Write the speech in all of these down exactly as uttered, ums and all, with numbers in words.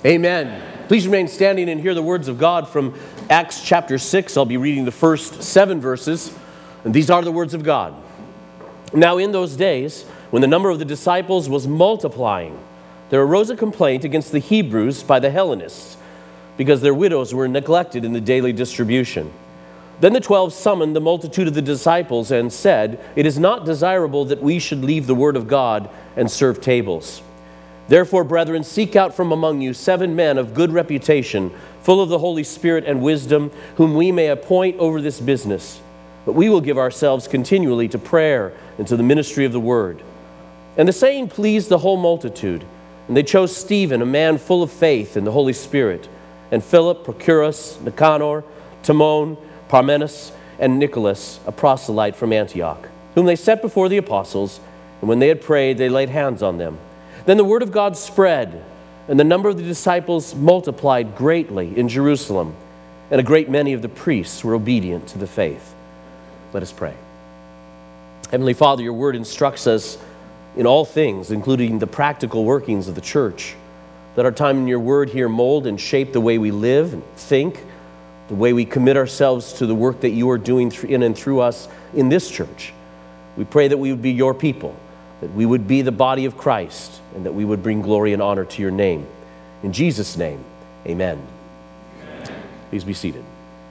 Amen. Please remain standing and hear the words of God from Acts chapter six. I'll be reading the first seven verses, and these are the words of God. Now in those days, when the number of the disciples was multiplying, there arose a complaint against the Hebrews by the Hellenists, because their widows were neglected in the daily distribution. Then the twelve summoned the multitude of the disciples and said, "It is not desirable that we should leave the word of God and serve tables. Therefore, brethren, seek out from among you seven men of good reputation, full of the Holy Spirit and wisdom, whom we may appoint over this business. But we will give ourselves continually to prayer and to the ministry of the word." And the saying pleased the whole multitude. And they chose Stephen, a man full of faith in the Holy Spirit, and Philip, Prochorus, Nicanor, Timon, Parmenas, and Nicholas, a proselyte from Antioch, whom they set before the apostles, and when they had prayed, they laid hands on them. Then the word of God spread, and the number of the disciples multiplied greatly in Jerusalem, and a great many of the priests were obedient to the faith. Let us pray. Heavenly Father, your word instructs us in all things, including the practical workings of the church. Let our time in your word here mold and shape the way we live and think, the way we commit ourselves to the work that you are doing in and through us in this church. We pray that we would be your people, that we would be the body of Christ, and that we would bring glory and honor to your name. In Jesus' name, amen. Amen. Please be seated.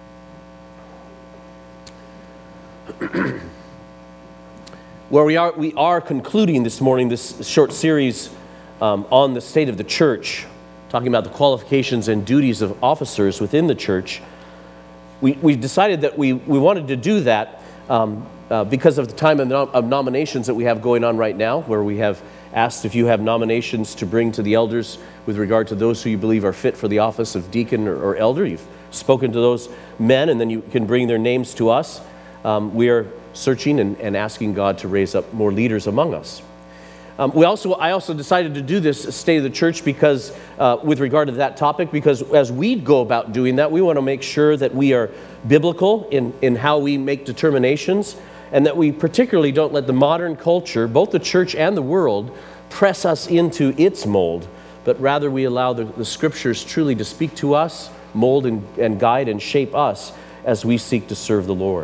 Well, we are, we are concluding this morning this short series um, on the state of the church, talking about the qualifications and duties of officers within the church. We, we decided that we, we wanted to do that um, uh, because of the time of, nom- of nominations that we have going on right now, where we have asked if you have nominations to bring to the elders with regard to those who you believe are fit for the office of deacon or, or elder. You've spoken to those men, and then you can bring their names to us. Um, we are searching and, and asking God to raise up more leaders among us. Um, we also, I also decided to do this State of the Church because, uh, with regard to that topic, because as we go about doing that, we want to make sure that we are biblical in, in how we make determinations, and that we particularly don't let the modern culture, both the church and the world, press us into its mold, but rather we allow the, the scriptures truly to speak to us, mold and, and guide and shape us as we seek to serve the Lord.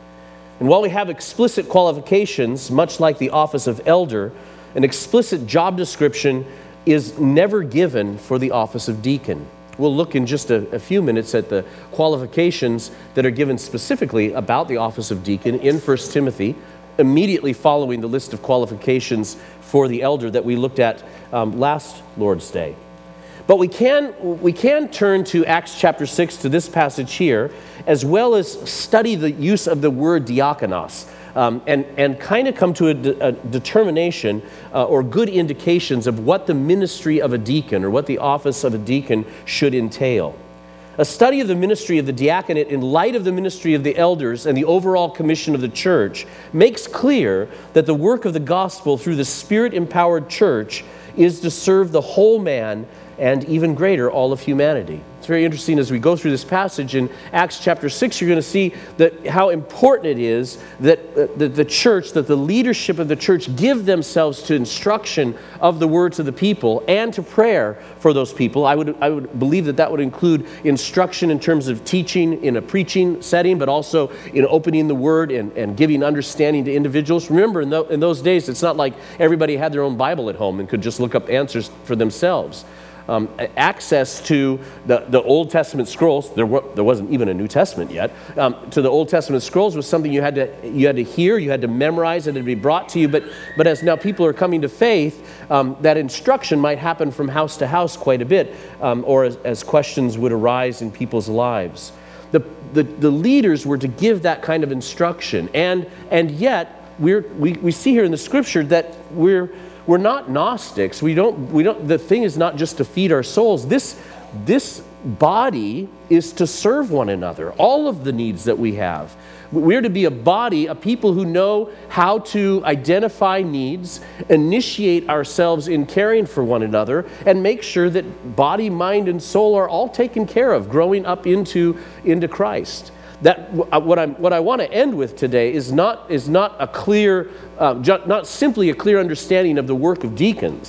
And while we have explicit qualifications, much like the office of elder, an explicit job description is never given for the office of deacon. We'll look in just a, a few minutes at the qualifications that are given specifically about the office of deacon in First Timothy, immediately following the list of qualifications for the elder that we looked at um, last Lord's Day. But we can, we can turn to Acts chapter six, to this passage here, as well as study the use of the word diakonos, um, and, and kind of come to a, de- a determination uh, or good indications of what the ministry of a deacon or what the office of a deacon should entail. A study of the ministry of the diaconate in light of the ministry of the elders and the overall commission of the church makes clear that the work of the gospel through the Spirit-empowered church is to serve the whole man and even greater, all of humanity. It's very interesting as we go through this passage in Acts chapter six, you're going to see that how important it is that uh, the, the church, that the leadership of the church give themselves to instruction of the word to the people and to prayer for those people. I would, I would believe that that would include instruction in terms of teaching in a preaching setting, but also in opening the word and, and giving understanding to individuals. Remember, in, the, in those days, it's not like everybody had their own Bible at home and could just look up answers for themselves. Um, access to the, the Old Testament scrolls, there, were, there wasn't even a New Testament yet, um, to the Old Testament scrolls was something you had to you had to hear, you had to memorize, and it would be brought to you. But, but as now people are coming to faith, um, that instruction might happen from house to house quite a bit, um, or as, as questions would arise in people's lives. The, the, the leaders were to give that kind of instruction, and, and yet we're, we, we see here in the Scripture that we're We're not Gnostics. We don't, we don't, the thing is not just to feed our souls. This, this body is to serve one another, all of the needs that we have. We're to be a body, a people who know how to identify needs, initiate ourselves in caring for one another, and make sure that body, mind, and soul are all taken care of, growing up into, into Christ. That what I'm what I want to end with today is not is not a clear, uh, ju- not simply a clear understanding of the work of deacons,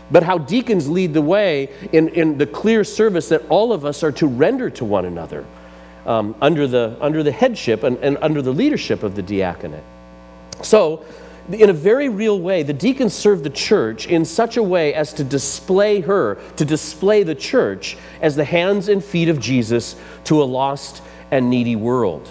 but how deacons lead the way in, in the clear service that all of us are to render to one another um, under, the, under the headship and, and under the leadership of the diaconate. So, in a very real way, the deacons serve the church in such a way as to display her, to display the church as the hands and feet of Jesus to a lost and needy world.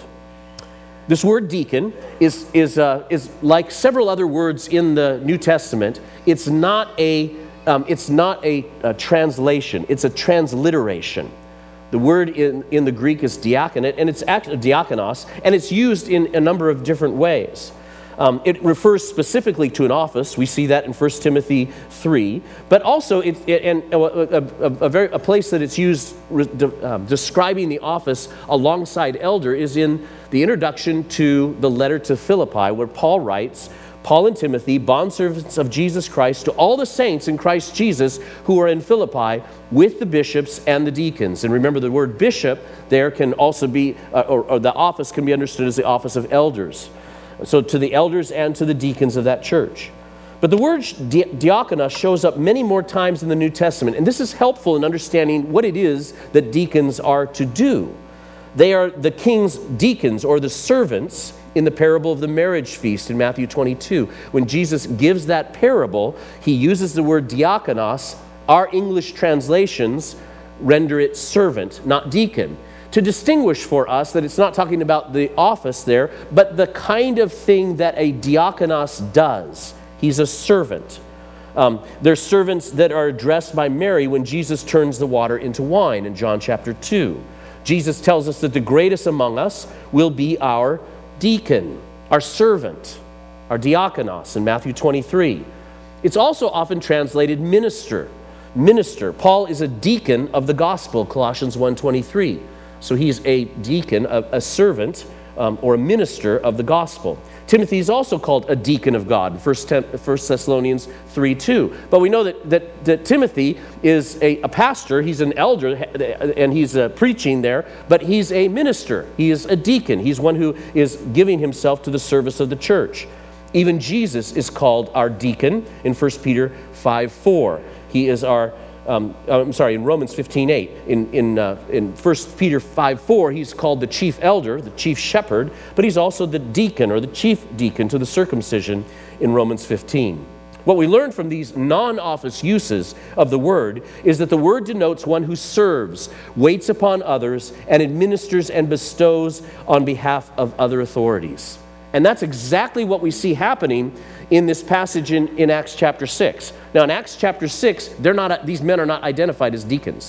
This word deacon is, is, uh, is like several other words in the New Testament. It's not a, um, it's not a, a translation. It's a transliteration. The word in, in the Greek is diaconate, and it's actually diakonos, and it's used in a number of different ways. Um, it refers specifically to an office. We see that in First Timothy three. But also, it, it, and a, a, a, a, very, a place that it's used re, de, um, describing the office alongside elder is in the introduction to the letter to Philippi, where Paul writes, Paul and Timothy, bondservants of Jesus Christ, to all the saints in Christ Jesus who are in Philippi, with the bishops and the deacons. And remember, the word bishop there can also be, uh, or, or the office can be understood as the office of elders. So to the elders and to the deacons of that church. But the word di- diakonos shows up many more times in the New Testament, and this is helpful in understanding what it is that deacons are to do. They are the king's deacons, or the servants, in the parable of the marriage feast in Matthew twenty-two. When Jesus gives that parable, he uses the word diakonos. Our English translations render it servant, not deacon, to distinguish for us that it's not talking about the office there, but the kind of thing that a diakonos does. He's a servant. Um, they're servants that are addressed by Mary when Jesus turns the water into wine in John chapter two. Jesus tells us that the greatest among us will be our deacon, our servant, our diakonos in Matthew twenty-three. It's also often translated minister. Minister. Paul is a deacon of the gospel, Colossians one twenty-three. So he's a deacon, a, a servant, um, or a minister of the gospel. Timothy is also called a deacon of God in First Thessalonians three two. But we know that, that, that Timothy is a, a pastor, he's an elder, and he's uh, preaching there, but he's a minister. He is a deacon. He's one who is giving himself to the service of the church. Even Jesus is called our deacon in First Peter five four. He is our Um, I'm sorry, in Romans fifteen eight. In, in, uh, in First Peter five four, he's called the chief elder, the chief shepherd, but he's also the deacon or the chief deacon to the circumcision in Romans fifteen. What we learn from these non-office uses of the word is that the word denotes one who serves, waits upon others, and administers and bestows on behalf of other authorities. And that's exactly what we see happening in this passage in, in Acts chapter six. Now in Acts chapter six, they're not, these men are not identified as deacons.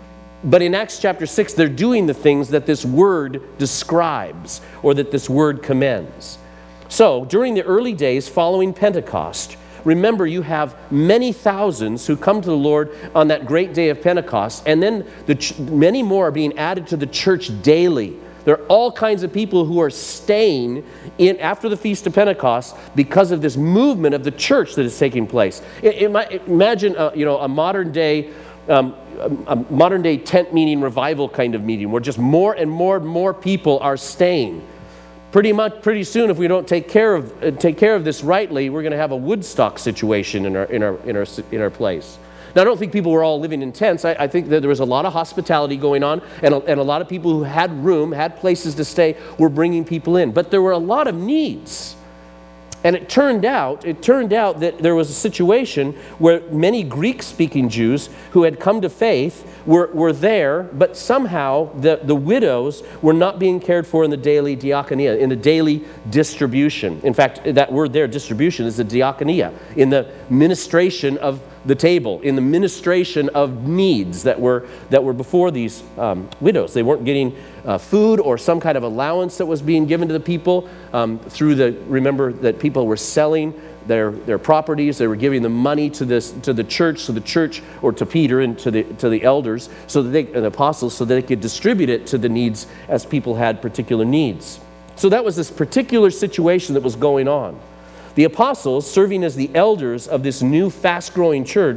But in Acts chapter six, they're doing the things that this word describes or that this word commends. So during the early days following Pentecost, remember you have many thousands who come to the Lord on that great day of Pentecost, and then the ch- many more are being added to the church daily. There are all kinds of people who are staying in after the Feast of Pentecost because of this movement of the church that is taking place. It, it, imagine, uh, you know, a modern day, um, a, a modern day tent meeting revival kind of meeting where just more and more and more people are staying. Pretty much, pretty soon, if we don't take care of uh, take care of this rightly, we're going to have a Woodstock situation in our in our in our in our place. Now, I don't think people were all living in tents. I, I think that there was a lot of hospitality going on, and a, and a lot of people who had room, had places to stay, were bringing people in. But there were a lot of needs. And it turned out, it turned out that there was a situation where many Greek-speaking Jews who had come to faith were, were there, but somehow the, the widows were not being cared for in the daily diaconia, in the daily distribution. In fact, that word there, distribution, is the diaconia, in the ministration of the table, in the ministration of needs that were that were before these um, widows. They weren't getting uh, food or some kind of allowance that was being given to the people um, through the, remember that people were selling their their properties. They were giving the money to this to the church, so the church, or to Peter and to the to the elders, so that they, and the apostles, so that they could distribute it to the needs as people had particular needs. So that was this particular situation that was going on. The apostles, serving as the elders of this new fast-growing church,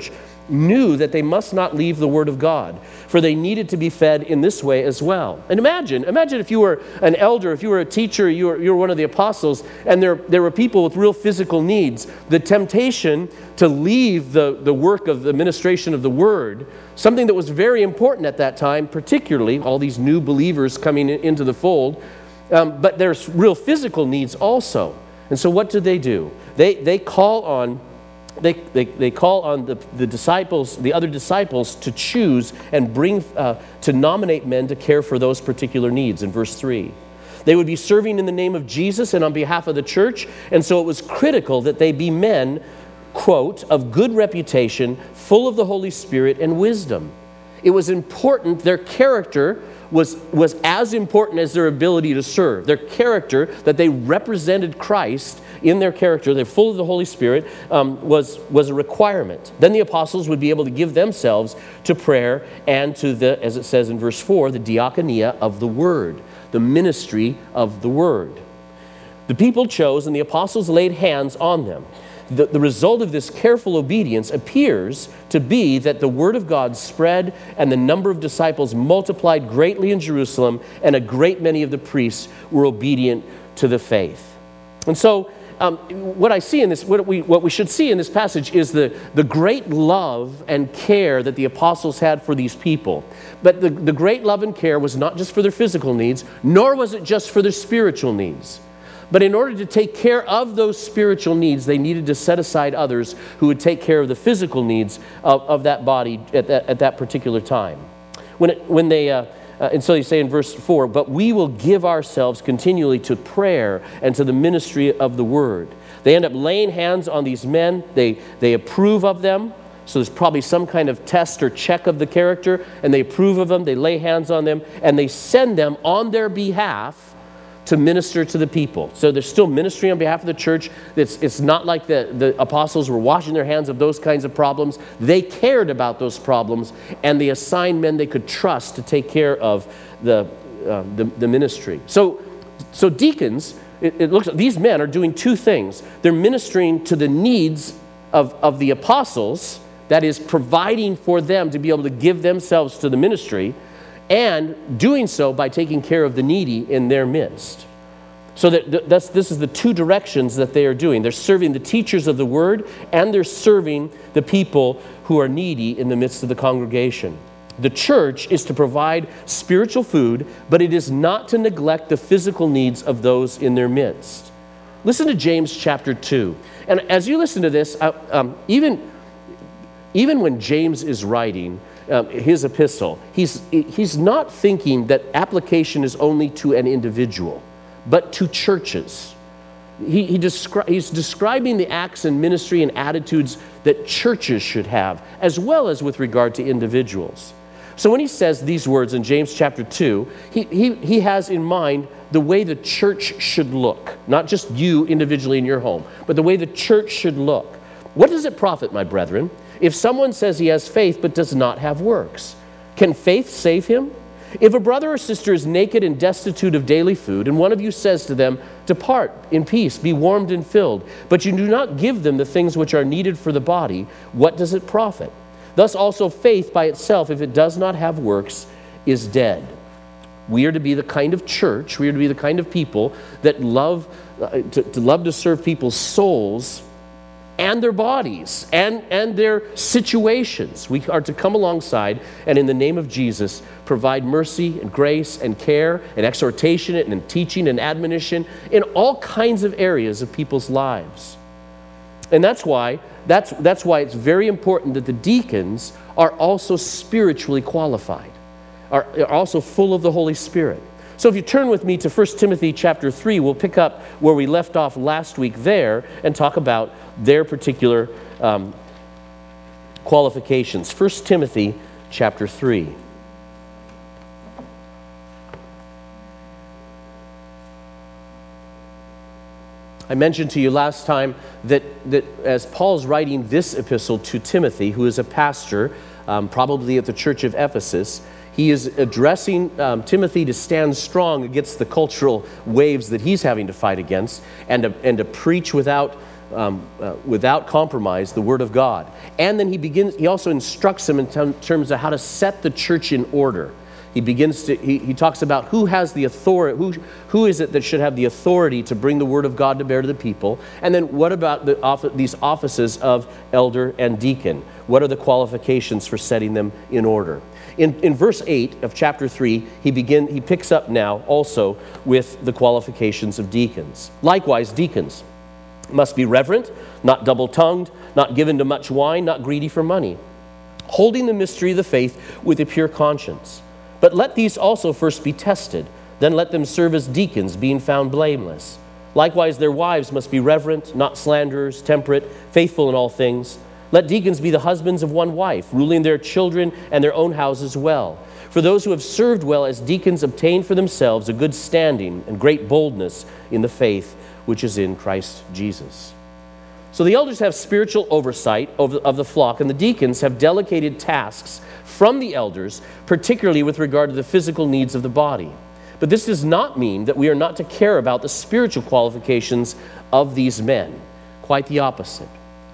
knew that they must not leave the Word of God, for they needed to be fed in this way as well. And imagine, imagine if you were an elder, if you were a teacher, you were, you were one of the apostles, and there, there were people with real physical needs. The temptation to leave the, the work of the administration of the Word, something that was very important at that time, particularly all these new believers coming in, into the fold, um, but there's real physical needs also. And so what do they do? They, they call on They, they, they call on the, the disciples, the other disciples, to choose and bring, uh, to nominate men to care for those particular needs in verse three. They would be serving in the name of Jesus and on behalf of the church, and so it was critical that they be men, quote, of good reputation, full of the Holy Spirit and wisdom. It was important, their character was, was as important as their ability to serve. Their character, that they represented Christ in their character, they're full of the Holy Spirit, um, was, was a requirement. Then the apostles would be able to give themselves to prayer and to the, as it says in verse four, the diakonia of the Word, the ministry of the Word. The people chose and the apostles laid hands on them. The, the result of this careful obedience appears to be that the Word of God spread and the number of disciples multiplied greatly in Jerusalem, and a great many of the priests were obedient to the faith. And so, Um, what I see in this, what we, what we should see in this passage is the, the great love and care that the apostles had for these people. But the, the great love and care was not just for their physical needs, nor was it just for their spiritual needs. But in order to take care of those spiritual needs, they needed to set aside others who would take care of the physical needs of, of that body at that, at that particular time. When, it, when they... Uh, Uh, and so you say in verse four, but we will give ourselves continually to prayer and to the ministry of the Word. They end up laying hands on these men. They, they approve of them. So there's probably some kind of test or check of the character, and they approve of them. They lay hands on them, and they send them on their behalf to minister to the people. So they're still ministering on behalf of the church. It's, it's not like the, the apostles were washing their hands of those kinds of problems. They cared about those problems, and they assigned men they could trust to take care of the, uh, the, the ministry. So, so deacons, it, it looks like these men are doing two things. They're ministering to the needs of, of the apostles, that is, providing for them to be able to give themselves to the ministry, and doing so by taking care of the needy in their midst. So that that's, this is the two directions that they are doing. They're serving the teachers of the Word, and they're serving the people who are needy in the midst of the congregation. The church is to provide spiritual food, but it is not to neglect the physical needs of those in their midst. Listen to James chapter two. And as you listen to this, uh, um, even, even when James is writing Um, his epistle, he's, he's not thinking that application is only to an individual, but to churches. He, he descri- he's describing the acts and ministry and attitudes that churches should have, as well as with regard to individuals. So when he says these words in James chapter two, he, he, he has in mind the way the church should look, not just you individually in your home, but the way the church should look. What does it profit, my brethren, if someone says he has faith but does not have works? Can faith save him? If a brother or sister is naked and destitute of daily food, and one of you says to them, depart in peace, be warmed and filled, but you do not give them the things which are needed for the body, what does it profit? Thus also faith by itself, if it does not have works, is dead. We are to be the kind of church, we are to be the kind of people that love uh, to, to love to serve people's souls and their bodies, and, and their situations. We are to come alongside and in the name of Jesus provide mercy and grace and care and exhortation and teaching and admonition in all kinds of areas of people's lives. And that's why, that's, that's why it's very important that the deacons are also spiritually qualified, are, are also full of the Holy Spirit. So if you turn with me to First Timothy chapter three, we'll pick up where we left off last week there and talk about their particular um, qualifications. First Timothy chapter three. I mentioned to you last time that, that as Paul's writing this epistle to Timothy, who is a pastor, um, probably at the church of Ephesus, he is addressing um, Timothy to stand strong against the cultural waves that he's having to fight against, and to, and to preach without um, uh, without compromise, the Word of God. And then he begins, he also instructs them in t- terms of how to set the church in order. He begins to, he, he talks about who has the authority, who, who is it that should have the authority to bring the Word of God to bear to the people? And then what about the, off, these offices of elder and deacon? What are the qualifications for setting them in order? In, in verse eight of chapter three, he begin, he picks up now also with the qualifications of deacons. Likewise, deacons must be reverent, not double-tongued, not given to much wine, not greedy for money, holding the mystery of the faith with a pure conscience. But let these also first be tested, then let them serve as deacons, being found blameless. Likewise, their wives must be reverent, not slanderers, temperate, faithful in all things. Let deacons be the husbands of one wife, ruling their children and their own houses well. For those who have served well as deacons obtain for themselves a good standing and great boldness in the faith which is in Christ Jesus. So the elders have spiritual oversight of of the flock, and the deacons have delegated tasks from the elders, particularly with regard to the physical needs of the body. But this does not mean that we are not to care about the spiritual qualifications of these men. Quite the opposite.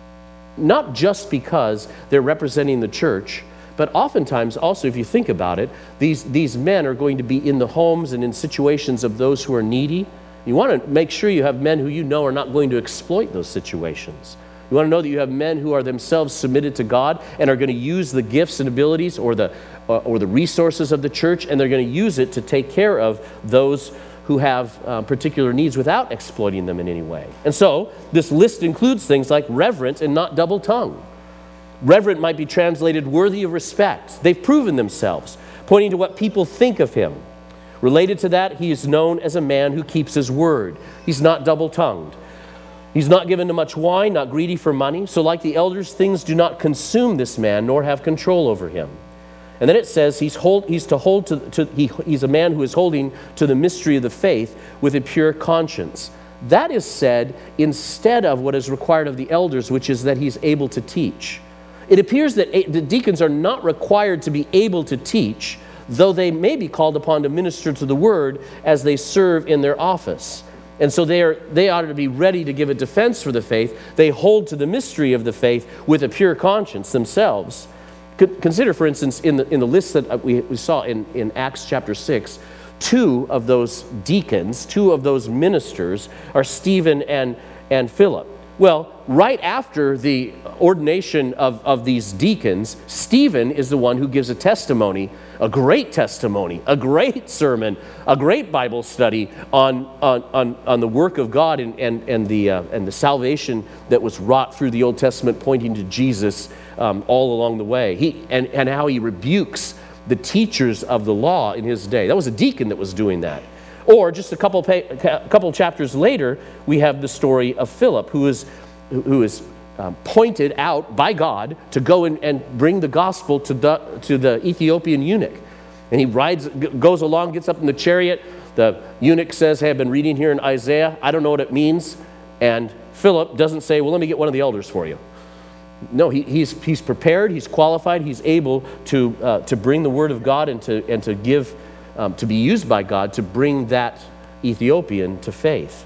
Not just because they're representing the church, but oftentimes also, if you think about it, these, these men are going to be in the homes and in situations of those who are needy. You want to make sure you have men who you know are not going to exploit those situations. You want to know that you have men who are themselves submitted to God and are going to use the gifts and abilities or the, uh, or the resources of the church, and they're going to use it to take care of those who have uh, particular needs without exploiting them in any way. And so this list includes things like reverent and not double-tongued. Reverent might be translated worthy of respect. They've proven themselves, pointing to what people think of him. Related to that, he is known as a man who keeps his word. He's not double-tongued. He's not given to much wine, not greedy for money. So like the elders, things do not consume this man, nor have control over him. And then it says he's, hold, he's to hold to, to he, he's a man who is holding to the mystery of the faith with a pure conscience. That is said instead of what is required of the elders, which is that he's able to teach. It appears that the deacons are not required to be able to teach, though they may be called upon to minister to the word as they serve in their office. And so they are they ought to be ready to give a defense for the faith. They hold to the mystery of the faith with a pure conscience themselves. Consider, for instance, in the in the list that we, we saw in, in Acts chapter six, two of those deacons, two of those ministers are Stephen and, and Philip. Well, right after the ordination of, of these deacons, Stephen is the one who gives a testimony, a great testimony, a great sermon, a great Bible study on, on, on, on the work of God and, and, and, the, uh, and the salvation that was wrought through the Old Testament, pointing to Jesus um, all along the way. He, and, and how he rebukes the teachers of the law in his day. That was a deacon that was doing that. Or just a couple a couple chapters later, we have the story of Philip, who is who is um, pointed out by God to go and, and bring the gospel to the to the Ethiopian eunuch. And he rides, goes along, gets up in the chariot. The eunuch says, "Hey, I've been reading here in Isaiah. I don't know what it means." And Philip doesn't say, "Well, let me get one of the elders for you." No, he, he's he's prepared. He's qualified. He's able to uh, to bring the word of God and to and to give. Um, to be used by God to bring that Ethiopian to faith.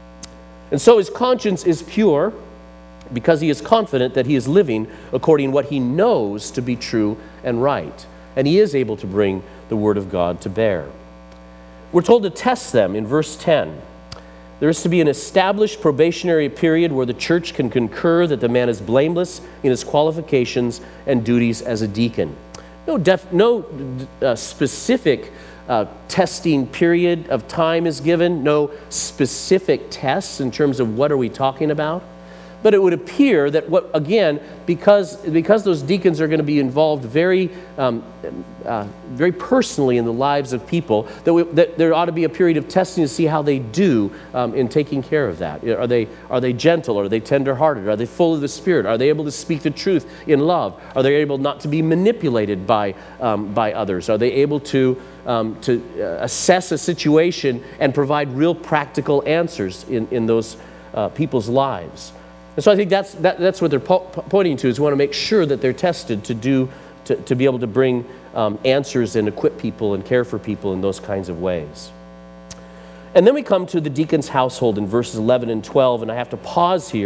And so his conscience is pure because he is confident that he is living according to what he knows to be true and right. And he is able to bring the word of God to bear. We're told to test them in verse ten. There is to be an established probationary period where the church can concur that the man is blameless in his qualifications and duties as a deacon. No, def- no uh, specific Uh, testing period of time is given, no specific tests in terms of what are we talking about. But it would appear that, what again, because, because those deacons are going to be involved very um, uh, very personally in the lives of people, that, we, that there ought to be a period of testing to see how they do um, in taking care of that. Are they, are they gentle? Are they tender-hearted? Are they full of the Spirit? Are they able to speak the truth in love? Are they able not to be manipulated by, um, by others? Are they able to, um, to uh, assess a situation and provide real practical answers in, in those uh, people's lives? And so I think that's that, that's what they're po- pointing to, is we want to make sure that they're tested to do to, to be able to bring um, answers and equip people and care for people in those kinds of ways. And then we come to the deacon's household in verses eleven and twelve, and I have to pause here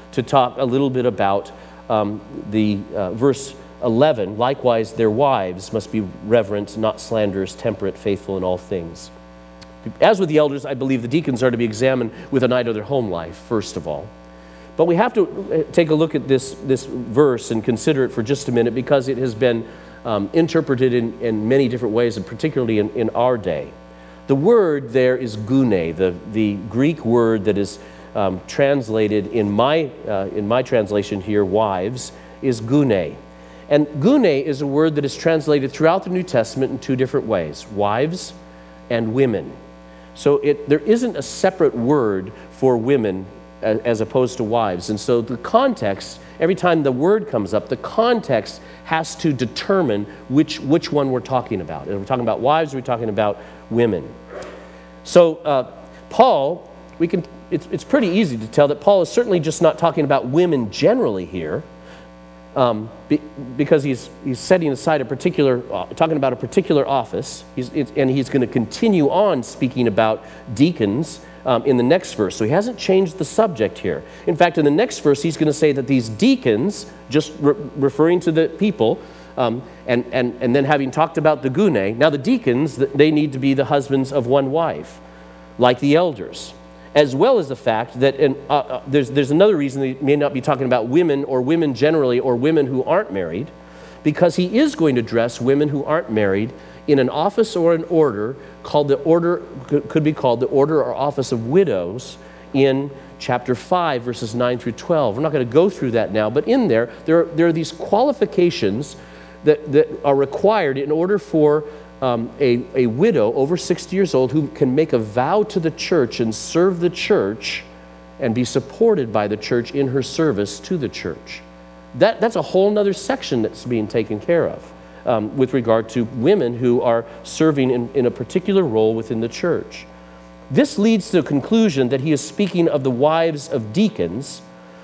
to talk a little bit about um, the uh, verse eleven. Likewise, their wives must be reverent, not slanderous, temperate, faithful in all things. As with the elders, I believe the deacons are to be examined with an eye to their home life, first of all. But we have to take a look at this, this verse and consider it for just a minute, because it has been um, interpreted in, in many different ways, and particularly in, in our day. The word there is gune, the, the Greek word that is um, translated in my, uh, in my translation here, wives, is gune. And gune is a word that is translated throughout the New Testament in two different ways, wives and women. So it, there isn't a separate word for women as, as opposed to wives. And so the context, every time the word comes up, the context has to determine which, which one we're talking about. If we're talking about wives, or we're talking about women. So uh, Paul, we can, it's, it's pretty easy to tell that Paul is certainly just not talking about women generally here, um, be, because he's, he's setting aside a particular, uh, talking about a particular office, he's, it's, and he's going to continue on speaking about deacons um, in the next verse. So he hasn't changed the subject here. In fact, in the next verse, he's going to say that these deacons, just re- referring to the people, Um, and, and, and then having talked about the gune, now the deacons, they need to be the husbands of one wife, like the elders, as well as the fact that and, uh, uh, there's, there's another reason they may not be talking about women or women generally or women who aren't married, because he is going to address women who aren't married in an office or an order called the order, could be called the order or office of widows in chapter five, verses nine through twelve. We're not going to go through that now, but in there, there are, there are these qualifications That, that are required in order for um, a, a widow over sixty years old who can make a vow to the church and serve the church and be supported by the church in her service to the church. That, that's a whole other section that's being taken care of um, with regard to women who are serving in, in a particular role within the church. This leads to the conclusion that he is speaking of the wives of deacons,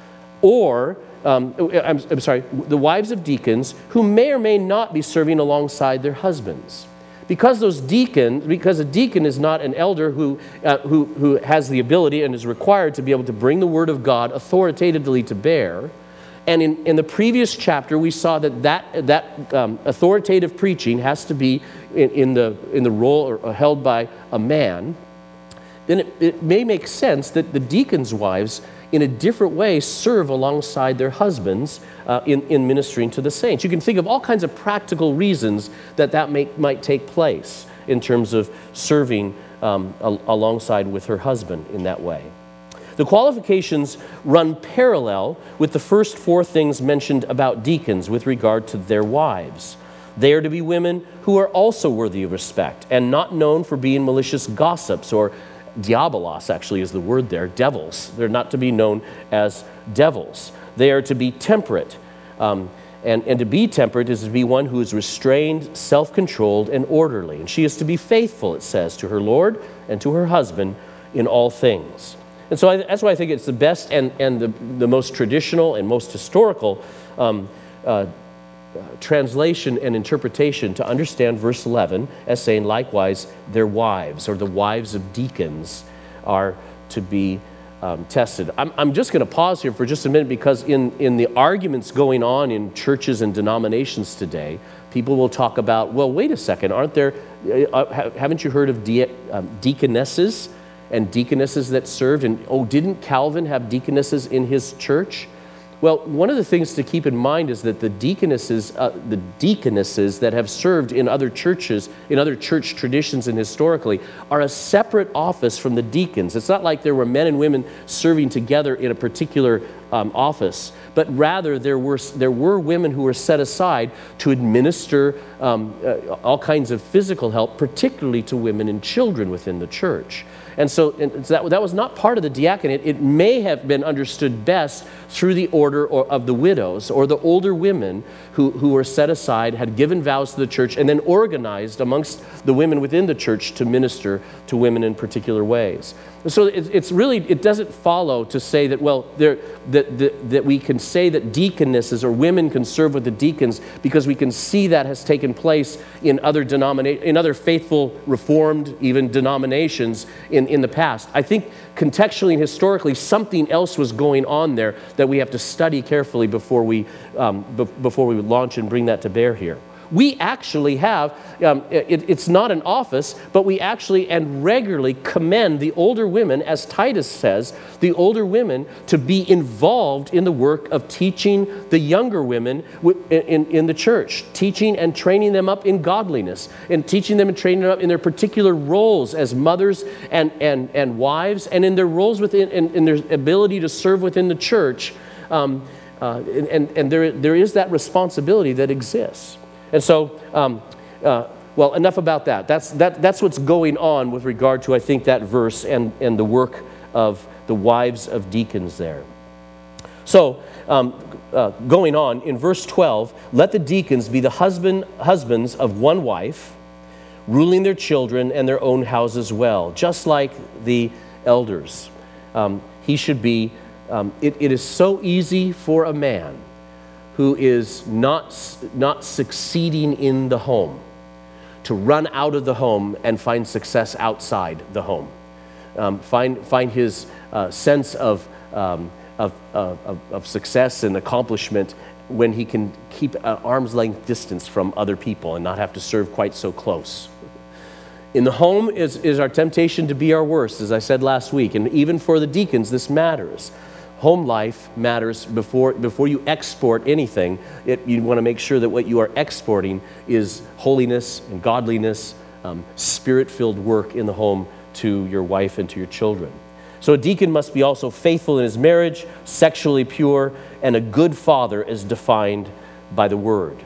or Um, I'm, I'm sorry, the wives of deacons who may or may not be serving alongside their husbands. Because those deacons, because a deacon is not an elder who, uh, who, who has the ability and is required to be able to bring the word of God authoritatively to bear. And in, in the previous chapter, we saw that that, that um, authoritative preaching has to be in, in, the, in the role or, or held by a man. Then it, it may make sense that the deacons' wives in a different way serve alongside their husbands uh, in, in ministering to the saints. You can think of all kinds of practical reasons that that may, might take place in terms of serving um, a, alongside with her husband in that way. The qualifications run parallel with the first four things mentioned about deacons with regard to their wives. They are to be women who are also worthy of respect and not known for being malicious gossips, or diabolos actually is the word there, devils. They're not to be known as devils. They are to be temperate. Um, and, and to be temperate is to be one who is restrained, self-controlled, and orderly. And she is to be faithful, it says, to her Lord and to her husband in all things. And so I, that's why I think it's the best and, and the, the most traditional and most historical um, uh, Uh, translation and interpretation to understand verse eleven as saying, likewise, their wives, or the wives of deacons, are to be um, tested. I'm, I'm just going to pause here for just a minute, because in, in the arguments going on in churches and denominations today, people will talk about, well, wait a second, aren't there, uh, haven't you heard of de- um, deaconesses and deaconesses that served? And, oh, didn't Calvin have deaconesses in his church? Well, one of the things to keep in mind is that the deaconesses, uh, the deaconesses that have served in other churches, in other church traditions and historically, are a separate office from the deacons. It's not like there were men and women serving together in a particular um, office, but rather there were there were women who were set aside to administer um, uh, all kinds of physical help, particularly to women and children within the church. And so, and so that, that was not part of the diaconate. It may have been understood best through the order or, of the widows, or the older women who, who were set aside, had given vows to the church, and then organized amongst the women within the church to minister to women in particular ways. so it, it's really, it doesn't follow to say that, well, there, that, that, that we can say that deaconesses or women can serve with the deacons because we can see that has taken place in other denominate, in other faithful, reformed, even denominations in, in the past. I think contextually and historically, something else was going on there that we have to study carefully before we, um, be, before we launch and bring that to bear here. We actually have, um, it, it's not an office, but we actually and regularly commend the older women, as Titus says, the older women to be involved in the work of teaching the younger women in, in, in the church, teaching and training them up in godliness, and teaching them and training them up in their particular roles as mothers and, and, and wives, and in their roles within, in, in their ability to serve within the church. Um, uh, and and there, there is that responsibility that exists. And so, um, uh, well, enough about that. That's, that. that's what's going on with regard to, I think, that verse and, and the work of the wives of deacons there. So, um, uh, going on, in verse twelve, let the deacons be the husband, husbands of one wife, ruling their children and their own houses well, just like the elders. Um, he should be, um, it, it is so easy for a man who is not, not succeeding in the home to run out of the home and find success outside the home. Um, find, find his uh, sense of, um, of, uh, of, of success and accomplishment when he can keep an arm's length distance from other people and not have to serve quite so close. In the home is, is our temptation to be our worst, as I said last week, and even for the deacons, this matters. Home life matters before, before you export anything. It, you want to make sure that what you are exporting is holiness and godliness, um, spirit-filled work in the home to your wife and to your children. So a deacon must be also faithful in his marriage, sexually pure, and a good father as defined by the Word.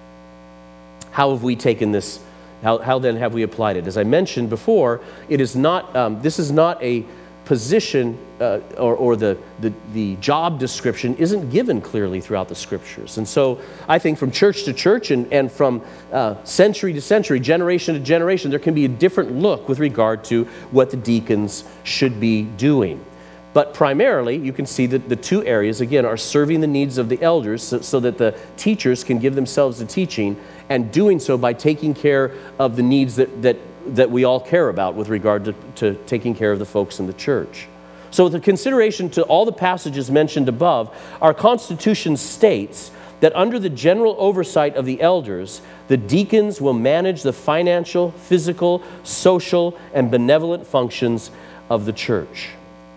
How have we taken this? How, how then have we applied it? As I mentioned before, it is not. Um, this is not a position uh, or, or the, the, the job description isn't given clearly throughout the Scriptures. And so I think from church to church and, and from uh, century to century, generation to generation, there can be a different look with regard to what the deacons should be doing. But primarily, you can see that the two areas, again, are serving the needs of the elders so, so that the teachers can give themselves to teaching, and doing so by taking care of the needs that, that that we all care about with regard to, to taking care of the folks in the church. So with the consideration to all the passages mentioned above, our Constitution states that under the general oversight of the elders, the deacons will manage the financial, physical, social, and benevolent functions of the church.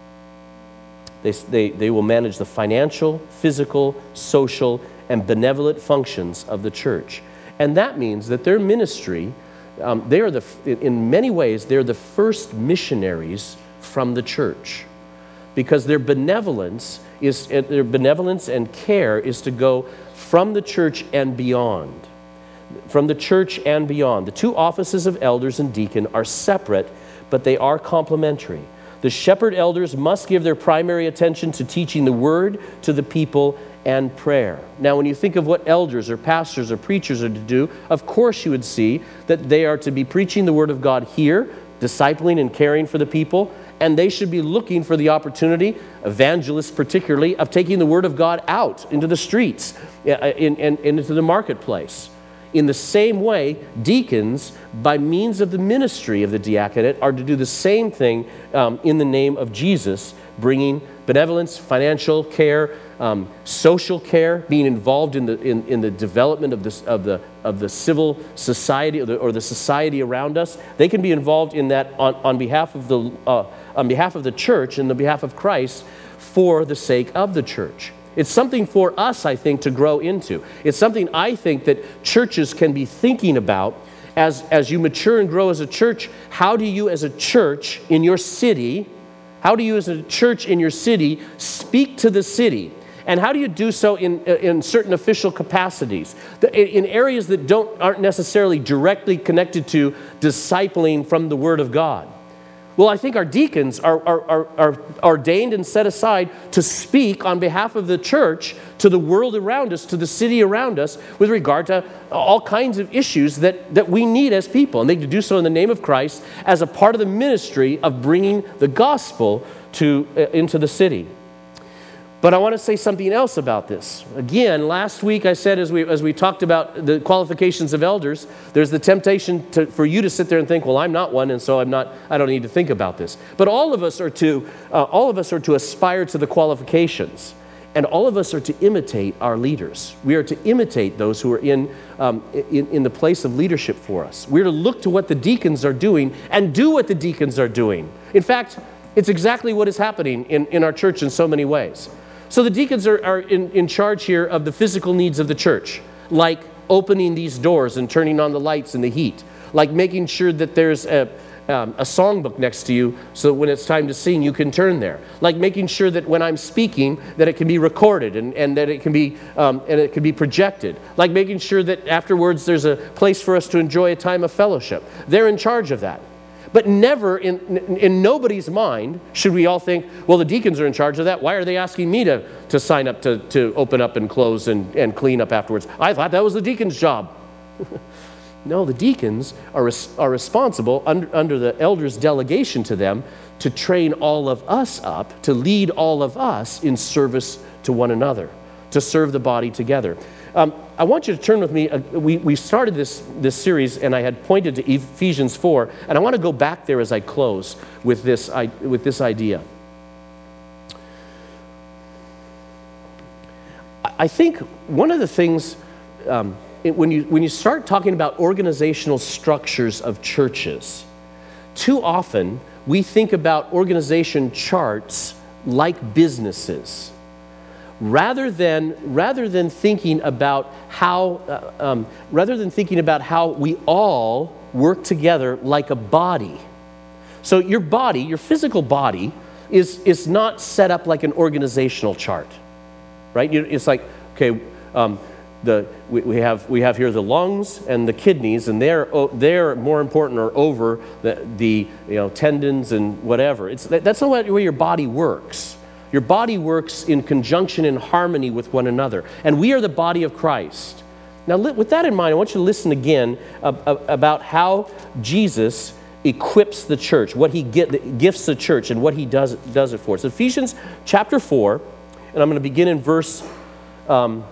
They, they, they will manage the financial, physical, social, and benevolent functions of the church. And that means that their ministry Um, they are the, in many ways, they're the first missionaries from the church, because their benevolence is their benevolence and care is to go from the church and beyond, from the church and beyond. The two offices of elders and deacon are separate, but they are complementary. The shepherd elders must give their primary attention to teaching the word to the people and prayer. Now, when you think of what elders or pastors or preachers are to do, of course you would see that they are to be preaching the word of God here, discipling and caring for the people, and they should be looking for the opportunity, evangelists particularly, of taking the word of God out into the streets and into the marketplace. In the same way, deacons, by means of the ministry of the diaconate, are to do the same thing um, in the name of Jesus, bringing benevolence, financial care, um, social care, being involved in the in, in the development of this of the of the civil society or the, or the society around us. They can be involved in that on, on behalf of the uh, on behalf of the church and the behalf of Christ for the sake of the church. It's something for us, I think, to grow into. It's something I think that churches can be thinking about as, as you mature and grow as a church. How do you as a church in your city, how do you as a church in your city speak to the city? And how do you do so in, in certain official capacities, in areas that don't, aren't necessarily directly connected to discipling from the Word of God? Well, I think our deacons are, are, are, are ordained and set aside to speak on behalf of the church to the world around us, to the city around us, with regard to all kinds of issues that, that we need as people. And they do so in the name of Christ as a part of the ministry of bringing the gospel to uh, into the city. But I want to say something else about this. Again, last week I said, as we as we talked about the qualifications of elders, there's the temptation to, for you to sit there and think, well, I'm not one, and so I'm not. I don't need to think about this. But all of us are to uh, all of us are to aspire to the qualifications, and all of us are to imitate our leaders. We are to imitate those who are in um, in, in the place of leadership for us. We're to look to what the deacons are doing and do what the deacons are doing. In fact, it's exactly what is happening in, in our church in so many ways. So the deacons are, are in, in charge here of the physical needs of the church, like opening these doors and turning on the lights and the heat, like making sure that there's a, um, a songbook next to you so when it's time to sing, you can turn there, like making sure that when I'm speaking that it can be recorded and, and that it can be um, and it can be projected, like making sure that afterwards there's a place for us to enjoy a time of fellowship. They're in charge of that. But never in, in nobody's mind should we all think, well, the deacons are in charge of that. Why are they asking me to, to sign up to, to open up and close and, and clean up afterwards? I thought that was the deacon's job. No, the deacons are, res, are responsible under, under the elders' delegation to them to train all of us up, to lead all of us in service to one another, to serve the body together. Um, I want you to turn with me. Uh, we, we started this, this series, and I had pointed to Ephesians four, and I want to go back there as I close with this, I, with this idea. I think one of the things, um, it, when, you, when you start talking about organizational structures of churches, too often we think about organization charts like businesses. Rather than, rather than thinking about how, uh, um, rather than thinking about how we all work together like a body. So your body, your physical body, is is not set up like an organizational chart, right? You, it's like, okay, um, the we, we have we have here the lungs and the kidneys, and they're they're more important or over the the you know tendons and whatever. It's that's not the way your body works. Your body works in conjunction and harmony with one another. And we are the body of Christ. Now, with that in mind, I want you to listen again about how Jesus equips the church, what he gifts the church, and what he does, does it for. It's Ephesians chapter four, and I'm going to begin in verse, um,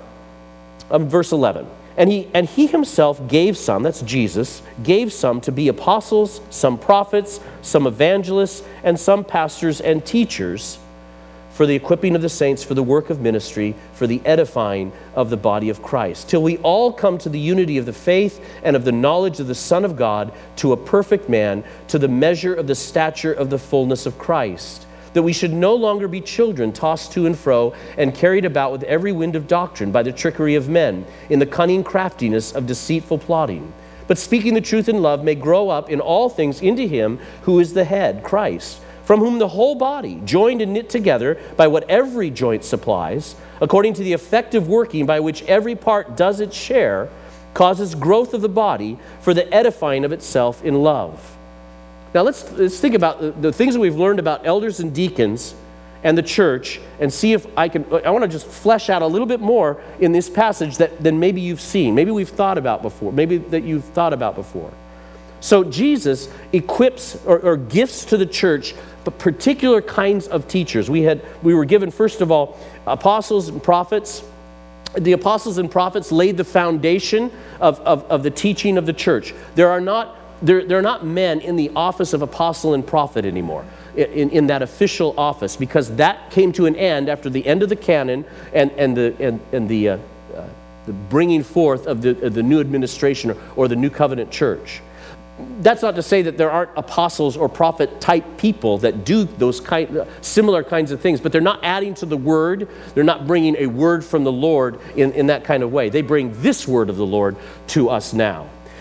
um, verse eleven. And he, and he himself gave some, that's Jesus, gave some to be apostles, some prophets, some evangelists, and some pastors and teachers, for the equipping of the saints, for the work of ministry, for the edifying of the body of Christ, till we all come to the unity of the faith and of the knowledge of the Son of God, to a perfect man, to the measure of the stature of the fullness of Christ, that we should no longer be children tossed to and fro and carried about with every wind of doctrine by the trickery of men, in the cunning craftiness of deceitful plotting, but speaking the truth in love may grow up in all things into him who is the head, Christ, from whom the whole body, joined and knit together by what every joint supplies, according to the effective working by which every part does its share, causes growth of the body for the edifying of itself in love. Now let's, let's think about the, the things that we've learned about elders and deacons and the church, and see if I can, I want to just flesh out a little bit more in this passage that than maybe you've seen, maybe we've thought about before, maybe that you've thought about before. So Jesus equips or, or gifts to the church but particular kinds of teachers. We had we were given, first of all, apostles and prophets. The apostles and prophets laid the foundation of, of, of the teaching of the church. There are not there, there are not men in the office of apostle and prophet anymore, in, in that official office, because that came to an end after the end of the canon and, and the and, and the uh, uh, the bringing forth of the, of the new administration or, or the new covenant church. That's not to say that there aren't apostles or prophet type people that do those kind, similar kinds of things, but they're not adding to the word. They're not bringing a word from the Lord in, in that kind of way. They bring this word of the Lord to us now.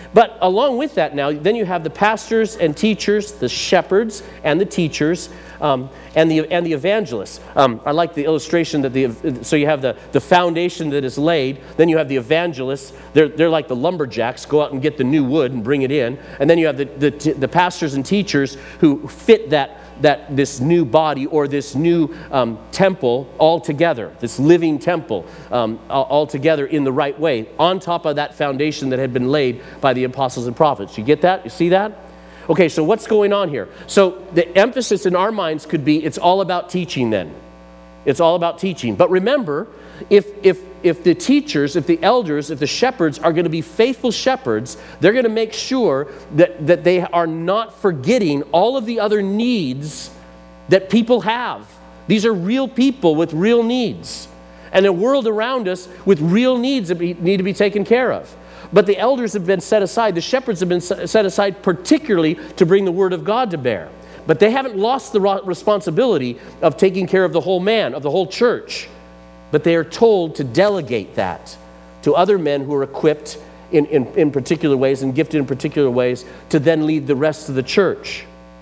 But along with that now, then you have the pastors and teachers, the shepherds and the teachers, um, and the and the evangelists. Um, I like the illustration that the so you have the, the foundation that is laid, then you have the evangelists. They're they're like the lumberjacks, go out and get the new wood and bring it in, and then you have the the, the pastors and teachers who fit that. that this new body or this new um, temple all together, this living temple um, all together in the right way, on top of that foundation that had been laid by the apostles and prophets. You get that? You see that? Okay, so what's going on here? So the emphasis in our minds could be it's all about teaching then. It's all about teaching. But remember, if if if the teachers, if the elders, if the shepherds are going to be faithful shepherds, they're going to make sure that, that they are not forgetting all of the other needs that people have. These are real people with real needs. And a world around us with real needs that need to be taken care of. But the elders have been set aside, the shepherds have been set aside particularly to bring the word of God to bear. But they haven't lost the responsibility of taking care of the whole man, of the whole church. But they are told to delegate that to other men who are equipped in, in, in particular ways and gifted in particular ways to then lead the rest of the church.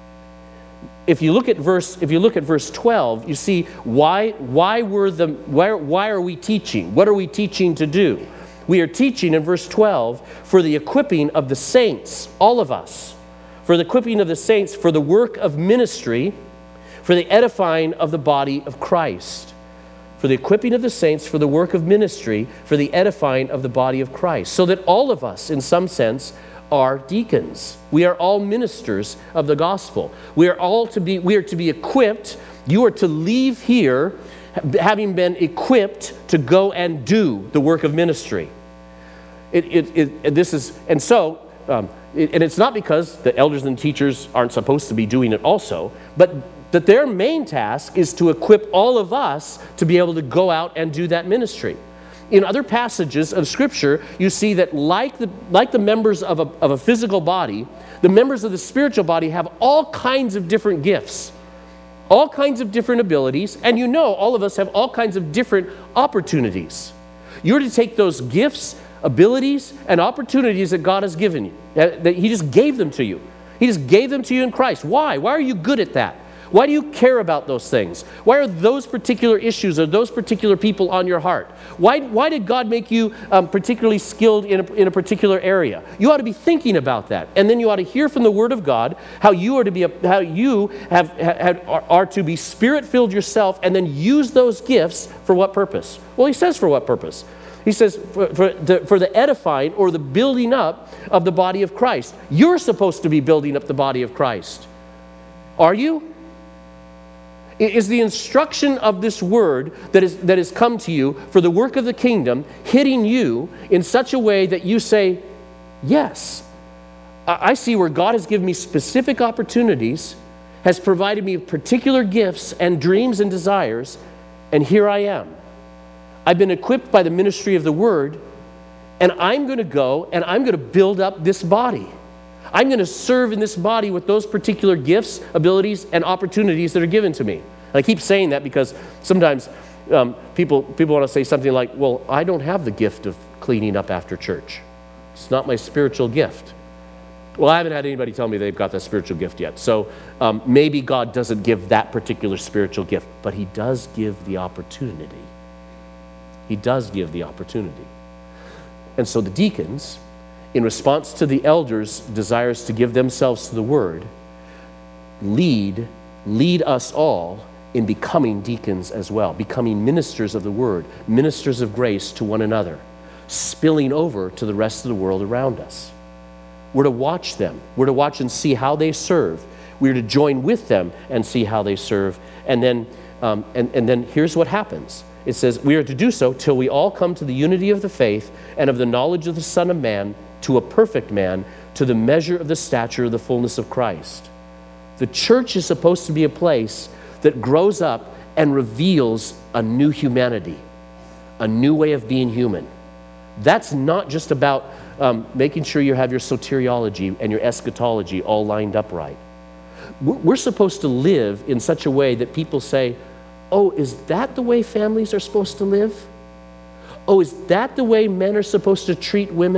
If you look at verse, if you look at verse twelve, you see why why were the why, why are we teaching? What are we teaching to do? We are teaching in verse twelve for the equipping of the saints, all of us, for the equipping of the saints for the work of ministry, for the edifying of the body of Christ. For the equipping of the saints, for the work of ministry, for the edifying of the body of Christ. So that all of us, in some sense, are deacons. We are all ministers of the gospel. We are all to be, we are to be equipped. You are to leave here having been equipped to go and do the work of ministry. It, it, it, this is, and so, um, it, and it's not because the elders and teachers aren't supposed to be doing it also, but that their main task is to equip all of us to be able to go out and do that ministry. In other passages of Scripture, you see that like the, like the members of a, of a physical body, the members of the spiritual body have all kinds of different gifts, all kinds of different abilities, and you know all of us have all kinds of different opportunities. You're to take those gifts, abilities, and opportunities that God has given you, that, that He just gave them to you. He just gave them to you in Christ. Why? Why are you good at that? Why do you care about those things? Why are those particular issues or those particular people on your heart? Why, why did God make you um, particularly skilled in a, in a particular area? You ought to be thinking about that. And then you ought to hear from the Word of God how you are to be, a, how you have, have are, are to be Spirit-filled yourself and then use those gifts for what purpose? Well, He says for what purpose? He says for, for, the, for the edifying or the building up of the body of Christ. You're supposed to be building up the body of Christ. Are you? Is the instruction of this word that is that has come to you for the work of the kingdom hitting you in such a way that you say, yes, I see where God has given me specific opportunities, has provided me particular gifts and dreams and desires, and here I am. I've been equipped by the ministry of the word, and I'm going to go and I'm going to build up this body. I'm going to serve in this body with those particular gifts, abilities, and opportunities that are given to me. And I keep saying that because sometimes um, people people want to say something like, well, I don't have the gift of cleaning up after church. It's not my spiritual gift. Well, I haven't had anybody tell me they've got that spiritual gift yet. So um, maybe God doesn't give that particular spiritual gift, but He does give the opportunity. He does give the opportunity. And so the deacons, in response to the elders' desires to give themselves to the word, lead, lead us all in becoming deacons as well, becoming ministers of the word, ministers of grace to one another, spilling over to the rest of the world around us. We're to watch them. We're to watch and see how they serve. We're to join with them and see how they serve. And then, um, and, and then here's what happens. It says, we are to do so till we all come to the unity of the faith and of the knowledge of the Son of Man, to a perfect man, to the measure of the stature of the fullness of Christ. The church is supposed to be a place that grows up and reveals a new humanity, a new way of being human. That's not just about um, making sure you have your soteriology and your eschatology all lined up right. We're supposed to live in such a way that people say, oh, is that the way families are supposed to live? Oh, is that the way men are supposed to treat women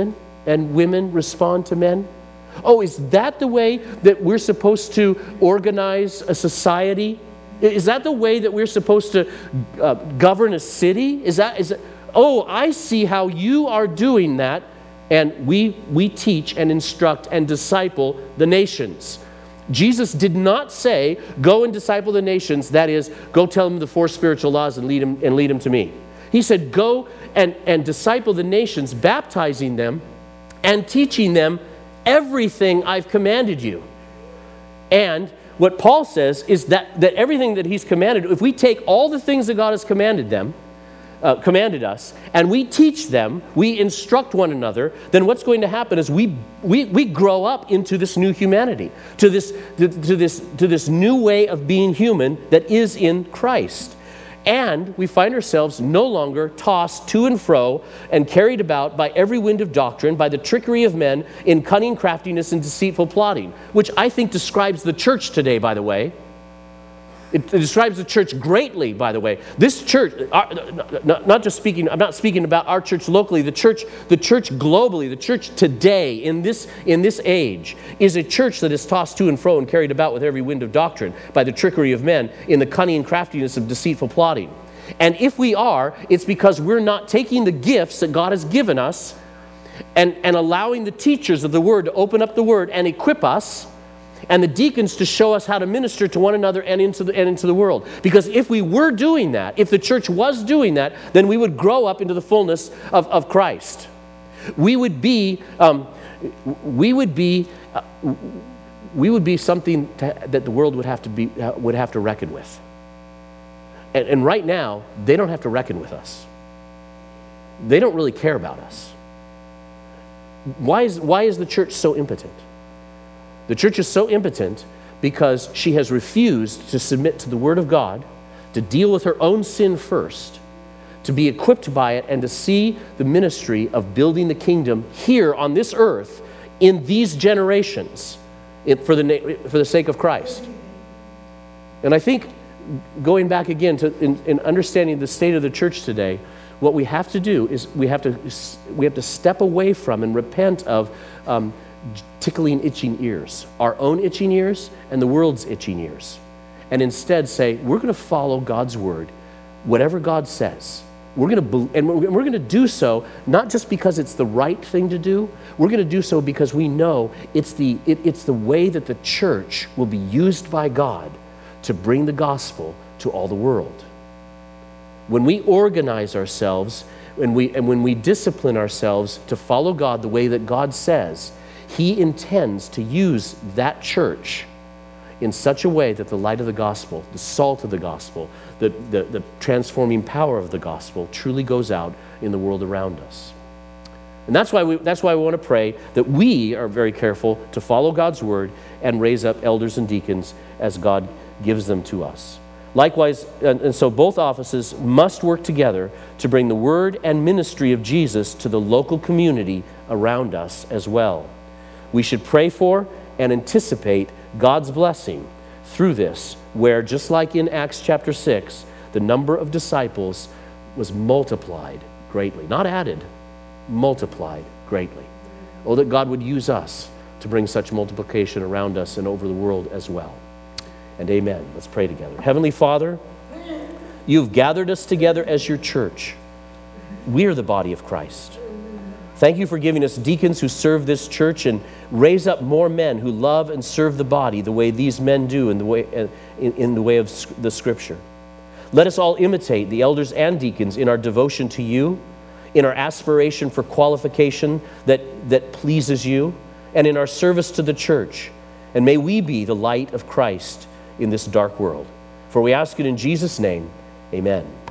and women respond to men? Oh, is that the way that we're supposed to organize a society? Is that the way that we're supposed to uh, govern a city? Is that, is that, oh, I see how you are doing that. And we, we teach and instruct and disciple the nations. Jesus did not say, go and disciple the nations. That is, go tell them the four spiritual laws and lead them, and lead them to me. He said, go and, and disciple the nations, baptizing them and teaching them everything I've commanded you. And what Paul says is that, that everything that he's commanded, if we take all the things that God has commanded them, uh, commanded us, and we teach them, we instruct one another, then what's going to happen is we we, we grow up into this new humanity, to this, to, to this, to this new way of being human that is in Christ. And we find ourselves no longer tossed to and fro and carried about by every wind of doctrine, by the trickery of men in cunning craftiness and deceitful plotting, which I think describes the church today, by the way. It, it describes the church greatly, by the way. This church, our, not, not just speaking, I'm not speaking about our church locally, the church, the church globally, the church today, in this, in this age, is a church that is tossed to and fro and carried about with every wind of doctrine by the trickery of men in the cunning and craftiness of deceitful plotting. And if we are, it's because we're not taking the gifts that God has given us and, and allowing the teachers of the Word to open up the Word and equip us, and the deacons to show us how to minister to one another and into the, and into the world. Because if we were doing that, if the church was doing that, then we would grow up into the fullness of, of Christ. We would be, um, we would be, uh, we would be something to, that the world would have to be, uh, would have to reckon with. And, and right now, they don't have to reckon with us. They don't really care about us. Why is, why is the church so impotent? The church is so impotent because she has refused to submit to the Word of God, to deal with her own sin first, to be equipped by it, and to see the ministry of building the kingdom here on this earth in these generations for the, for the sake of Christ. And I think, going back again to in, in understanding the state of the church today, what we have to do is we have to, we have to step away from and repent of um, tickling itching ears, our own itching ears and the world's itching ears, and instead say, we're going to follow God's word, whatever God says. We're going to, and we're going to do so not just because it's the right thing to do. We're going to do so because we know it's the it, it's the way that the church will be used by God to bring the gospel to all the world. When we organize ourselves and we and when we discipline ourselves to follow God the way that God says, He intends to use that church in such a way that the light of the gospel, the salt of the gospel, the, the, the transforming power of the gospel truly goes out in the world around us. And that's why we, that's why we want to pray that we are very careful to follow God's word and raise up elders and deacons as God gives them to us. Likewise, and, and so both offices must work together to bring the word and ministry of Jesus to the local community around us as well. We should pray for and anticipate God's blessing through this, where just like in Acts chapter six, the number of disciples was multiplied greatly. Not added, multiplied greatly. Oh, that God would use us to bring such multiplication around us and over the world as well. And amen. Let's pray together. Heavenly Father, you've gathered us together as your church. We're the body of Christ. Thank you for giving us deacons who serve this church and raise up more men who love and serve the body the way these men do in the way, in, in the way of the Scripture. Let us all imitate the elders and deacons in our devotion to you, in our aspiration for qualification that, that pleases you, and in our service to the church. And may we be the light of Christ in this dark world. For we ask it in Jesus' name, amen.